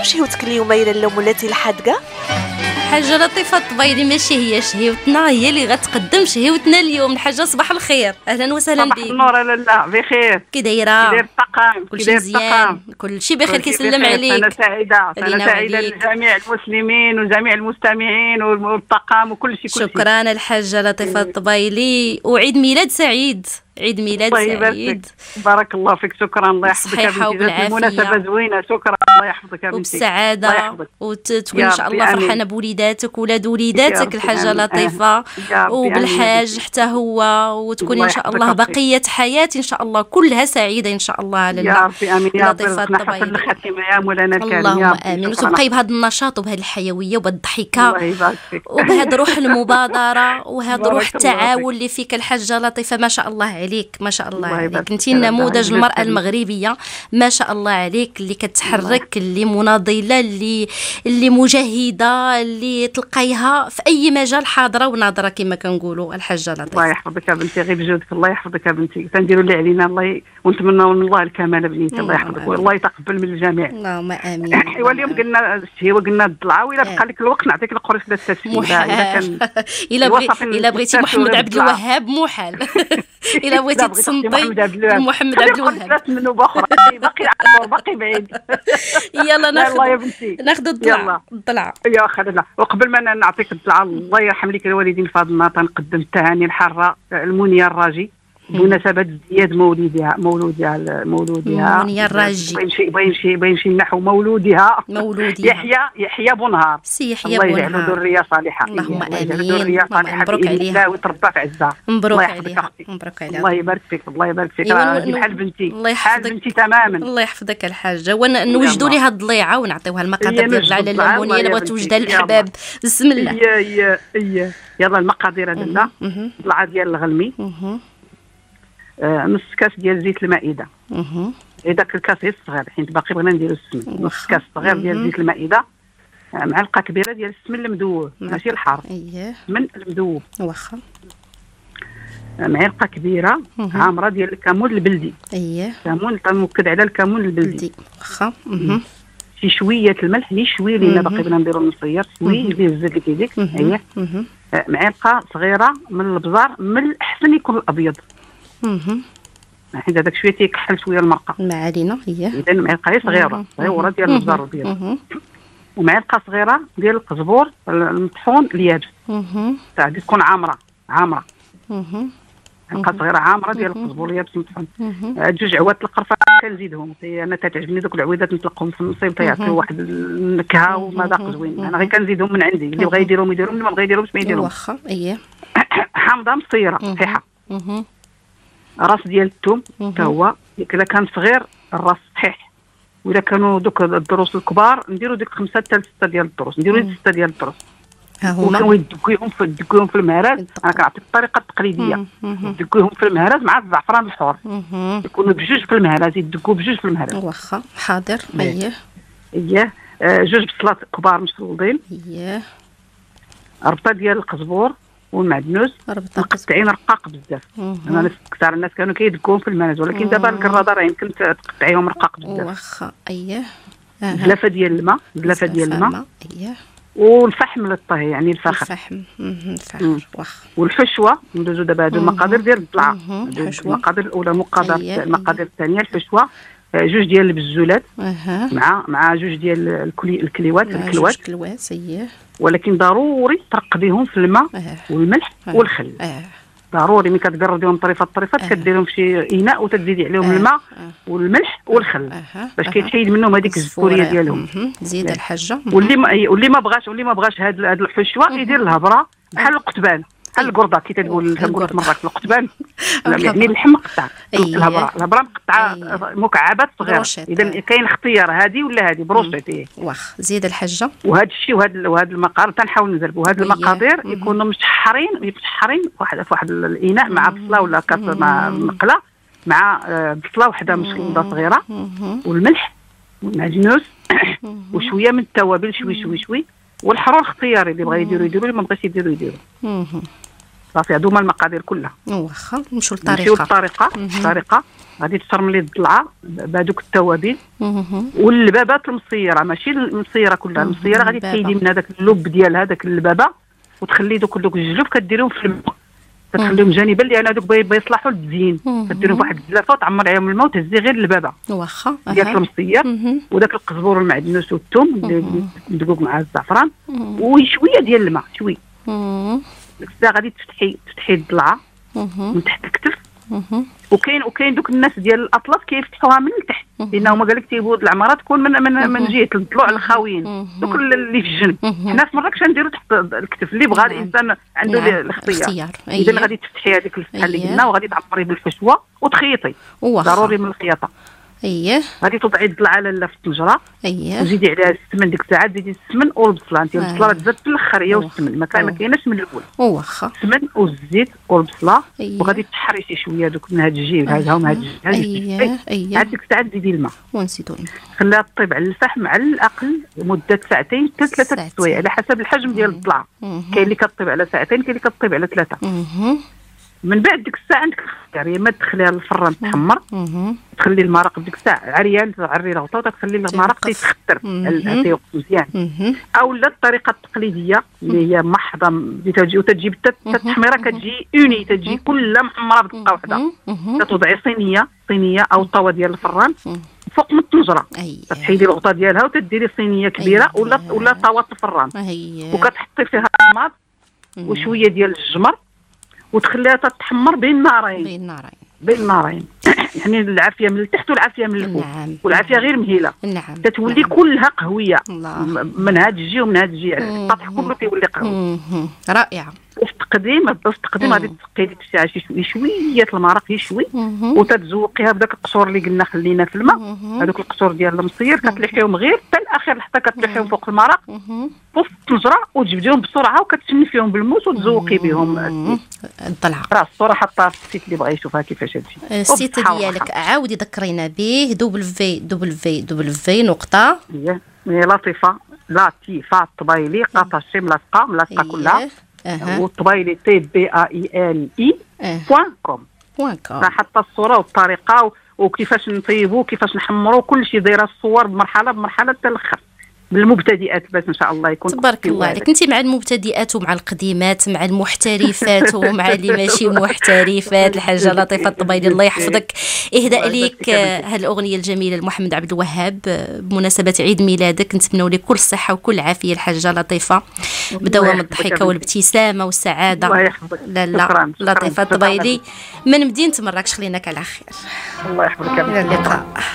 شهي وتكليومه الى اللوم ولاتي الحادقه. حاجه لطيفه الطبيلي ماشي هي شهيوتنا هي اللي غتقدم شهيوتنا اليوم. الحاجه صباح الخير، اهلا وسهلا بك. صباح النور. لا بخير، كي دايره؟ كي الطقام؟ كلشي مزيان، كلشي بخير. كيسلم عليك. انا سعيده لجميع المسلمين وجميع المستمعين والطقام وكل شيء. شكرا الحاجه لطيفه الطبيلي، وعيد ميلاد سعيد. عيد ميلاد سعيد. بارك الله فيك. شكرا، الله يحفظك. بالصحة وبالعافية. المناسبة زوينة. شكرا، الله يحفظك يا بنتي. وبالسعادة، وتكون إن شاء الله فرحانة بوليداتك ولاد وليداتك الحاجة لطيفة، وبالحاج حتى هو، وتكوني إن شاء الله بقية حياتي إن شاء الله كلها سعيدة إن شاء الله على يا ربي. آمين يا ربي. لطيفة الطبيعية. الخاتمة يا مولانا الكريم. اللهم آمين. وتبقي بهذا النشاط وبهذه الحيوية وبهذه الضحكة وبهذا روح المبادرة وهذا روح التعاون اللي فيك الحاجة لطيفة. ما شاء الله عليك، ما شاء الله عليك. انتي نموذج المرأة المغربية ما شاء الله عليك، اللي كتحرك، اللي مناضلة، اللي مجاهدة، اللي تلقايها في أي مجال حاضرة وناظرة كما كنقولوا الحاجة لطيفة. الله يحفظك يا بنتي، غير بجودك. الله يحفظك يا بنتي. تنديروا اللي علينا الله، ونتمنى من الله الكمال بنيتي. الله يحفظك والله يتقبل من الجميع. اللهم آمين. واليوم قلنا الشهيوة، قلنا الضلعة، وإلا بقى لك الوقت نعطيك القرص ديال التسفيل. إلا بغيتي محمد عبد الوهاب محال. إلا بغيتي تصنطي محمد عبد الوهاب منه باخر باقي بعيد. يلا ناخذ الضلعه. يا خالد. وقبل ما نعطيك الضلعه، الله يرحم لك الوالدين فاضلنا، تنقدم التهاني الحاره المنيه الراجي بمناسبه ازدياد مولودها منيه الراجي. بيمشي نحو مولودها يحيى بونهار. سي يحيى بونهار، الله يجعله ذريه صالحه. اللهم امين. مبروك عليها وتربى في عزها. مبروك عليها. الله يبارك فيك. الله يبارك فيك. بحال بنتي. الله يحفظك. بحال بنتي تماما. الله يحفظك الحاجه. ونوجدوا لها الضليعه ونعطيوها المقادير ديال على الليمونيه اللي بغات توجدها للحباب. بسم الله. يلا المقادير هذا. الضلعه ديال الغلمي، نص كاس ديال زيت المائده. هذاك الكاس غير الصغير حيت باقي بغينا نديرو السمن. نص كاس صغير ديال زيت المائده، معلقه كبيره ديال السمن المذوب ماشي الحار. من المذوب. واخا. معلقه كبيره عامره ديال الكمون البلدي. كمون تنوكد على الكمون البلدي. واخا. شي شويه الملح يشوي لينا، باقي بغينا نديرو نصير شوي اللي الزيت اللي كيديك. معلقه صغيره من البزار، من الاحسن يكون الابيض حيت هذاك شويه تيكحل شويه المرقه. ما علينا. اذا معلقه صغيره ديال البزار الابيض، ومعلقه صغيره ديال القزبور المطحون اليابس تاع تكون عامره. معلقه صغيره عامره ديال القزبور اليابس المطحون. جوج عواد القرفه كنزيدهم، انا تتعجبني دوك العويدات نطلقهم في النصيب تيعطيو واحد النكهه ومذاق زوين. انا غير كنزيدهم من عندي، اللي بغى يديرهم يديرهم، اللي ما بغى يديرهمش ما يديرهمش. واخا. حامضه مصيره صحيحه. راس ديال الثوم حتى هو، اذا كان صغير الراس صحيح، واذا كانوا دوك الضروس الكبار نديروا ديك 5 حتى 6 ديال الضروس، نديروا 6 ديال الضروس. ها هما دقيهم في المهراز. انا كنعطيك الطريقه التقليديه. دقيهم في المهراز مع الزعفران الحور، يكونوا بجوج في المهراز، يدقوا بجوج في المهراز. واخا. حاضر. جوج بصلات كبار مسلوطين. ربطه ديال القزبور والمعدنوس مقطعين رقاق بزاف. انا كثار الناس كانوا كيدقوهم في المهراز، ولكن دابا الكراده راه يمكن تقطعيهم رقاق بزاف. واخا. بلافه ديال الماء. والفحم للطهي، يعني الفخر. واخا. والحشوه ندوزو دابا هادو المقادير ديال الضلعه. المقادير الاولى المقادير الثانيه الحشوه، جوج ديال البزولات مع جوج ديال الكلوات. ولكن ضروري ترقديهم في الماء والملح والخل. ضروري ملي كتقرديهم طريفات كديرهم في شي اناء وتزيدي عليهم الماء والملح والخل باش كيتحيد منهم هذيك الزكوريه ديالهم. زيد الحاجه. واللي ما بغاش هاد الحشوه يدير الهبره بحال القطبان، بحال القرده كي تقول مرات القطبان. يعني اللحم مقطع، الهبره مقطعه مكعبات صغيره. اذا كاين اختيار هذه ولا هذه بروشيتيه. واخ. زيد الحاجه. وهذا الشيء وهذا المقادير تنحاول نزربوا هاد المقادير يكونوا مشحرين واحد الاناء مع بصله ولا كاس مع مقله مع بصله وحده مشلوطه صغيره والملح والمعجنوس وشويه من التوابل شوي والحرور اختياري، اللي بغى يديروا اللي ما بغاش يديروا. صافي هادو هما المقادير كلها. واخا نمشيو للطريقه. غادي تشرملي الضلعه بهذوك التوابل واللبابات المصيره، ماشي المصيره كلها، المصيره غادي تحيدي من هذاك اللب ديالها داك اللبابه وتخلي دوك الجلوف كديريهم في الماء، كتخليهم جانبا لان هذوك بيصلحوا للتزيين، كديرهم فواحد الزلافه وتعمر عليهم الماء وتهزي غير اللبابه واخا ديال المصير وداك القزبور والمعدنوس والثوم اللي مدقوق مع الزعفران وشويه ديال الماء شويه. ديك الساعه غادي تفتحي الضلعه من تحت الكتف. وكاين دوك الناس ديال الاطلس كيفتحوها من التحت لانه قال لك تيبوا العماره تكون من جهه الضلوع الخاويين دوك اللي في الجنب. حنا في مره كنديروا تحت الكتف اللي بغى الانسان عنده الاختيار. اذا غادي تفتحي هذيك الفتحه اللي قلنا وغادي تعمري بالحشوه وتخيطي ضروري من الخياطه. غادي توضعي الضلعه لاله في الطنجره وزيدي عليها السمن. ديك الساعه زيدي السمن والبصله، انت البصله راه تزاد في الاخر هي والسمن، ما كايناش من الاول. واخا السمن والزيت والبصله وغادي تحري شي شويه دوك من هاد الجهه هذا ومن هاد الجهه. عاد ديك الساعه تزيدي الماء ونزيدو الماء، خليها تطيب على الفحم على الاقل مده ساعتين حتى 3 سوايع على حسب الحجم ديال الضلعه. كاين اللي كطيب على ساعتين، كاين اللي كطيب على 3. من بعد ديك الساعه عندك اختيار، يا اما تدخليها للفران تحمر تخلي المرق ديك الساعه عريان تعري الغطا وتخلي المرق يتختر تيوقف مزيان. او لا الطريقه التقليديه اللي هي محضه وتجيب التحميره كتجي اوني، تجي كلها محمره بدقه واحده. توضعي صينيه او طاوه ديال الفران فوق من الطنجره، تحيدي الغطا ديالها وتديري صينيه كبيره ولا طاوه الفران وكتحطي فيها الطماط وشويه ديال الجمر وتخليها تتحمر بين النارين يعني العافيه من التحت والعافيه من الفوق. والعافيه غير مهيله تتولي كلها قهويه من هاد الجهه ومن هاد الجهه، السطح كله كيولي قهوي. رائعه. وفي التقديم غادي تسقي ديك الساعه شويه المرق يشوي وتتزوقيها بداك القشور اللي قلنا خلينا في الماء. هذوك القشور ديال المصير كتلحيهم غير حتى الاخر حتى كتلحيهم فوق المرق وسط الطنجره وتجبديهم بسرعه وكتشنفيهم بالموس وتزوقي بهم الضلعه. راه الصوره حطها في السيت اللي بغى يشوفها كيفاش هادشي. السيت ديالك عاودي ذكرينا به www نقطه لطيفه الطبايلي قاطاشي ملاصقه كلها والطبايلي TBAILE.com. راه حاطه الصوره والطريقه وكيفاش نطيبوا وكيفاش نحمروا كل شيء، دايره الصور بمرحله حتى الاخر بالمبتدئات باش ان شاء الله يكون. تبارك الله عليك، انت مع المبتدئات ومع القديمات مع المحترفات ومع اللي ماشي محترفات. الحاجه لطيفه الطبيلي الله يحفظك. اهداء ليك هالاغنيه الجميله لمحمد عبد الوهاب بمناسبه عيد ميلادك، نتمنوا لك كل الصحه وكل العافيه الحاجه لطيفه بدوام الضحكه والابتسامه والسعاده. الله يحفظك. لا لطيفه الطبيلي من مدينه مراكش، خليناك على خير. الله يحفظك. الى اللقاء.